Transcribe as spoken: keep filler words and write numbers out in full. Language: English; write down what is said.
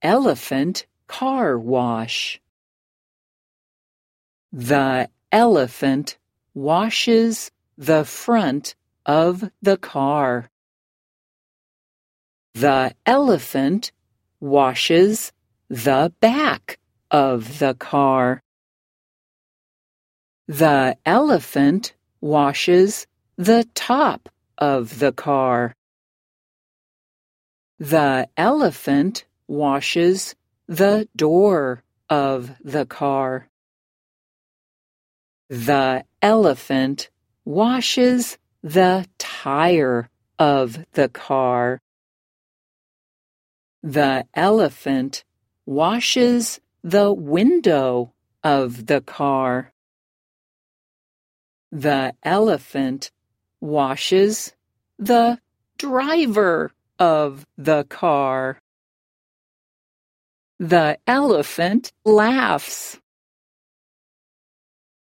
elephant car wash. The elephant washes the front of the car. The elephant washes the back of the car. The elephant washes the top of the car. The elephant washes the door of the car. The elephant washes the tire of the car. The elephant washes the window of the car. The elephant washes the driver of the car. The elephant laughs.